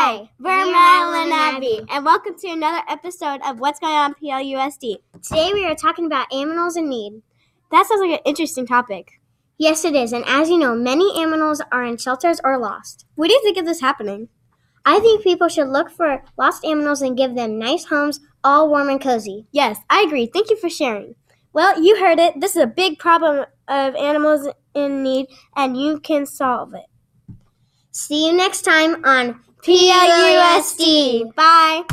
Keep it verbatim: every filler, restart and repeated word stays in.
Hi, we're Madeline and Abby, and welcome to another episode of What's Going On P L U S D. Today we are talking about animals in need. That sounds like an interesting topic. Yes, it is, and as you know, many animals are in shelters or lost. What do you think of this happening? I think people should look for lost animals and give them nice homes, all warm and cozy. Yes, I agree. Thank you for sharing. Well, you heard it. This is a big problem of animals in need, and you can solve it. See you next time on P L U S D. Bye.